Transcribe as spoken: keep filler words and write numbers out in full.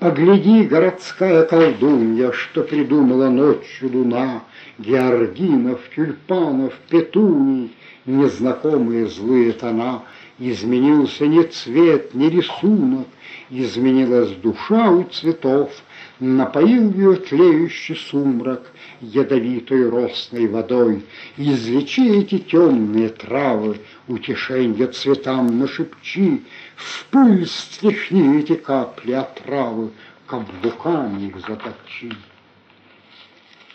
Погляди, городская колдунья, что придумала ночью луна, Георгинов, тюльпанов, петуний, незнакомые злые тона. Изменился не цвет, не рисунок, изменилась душа у цветов, напоил ее тлеющий сумрак ядовитой росной водой. Излечи эти темные травы, утешенье цветам нашепчи, в пыль стряхни эти капли отравы, каблуками их затопчи.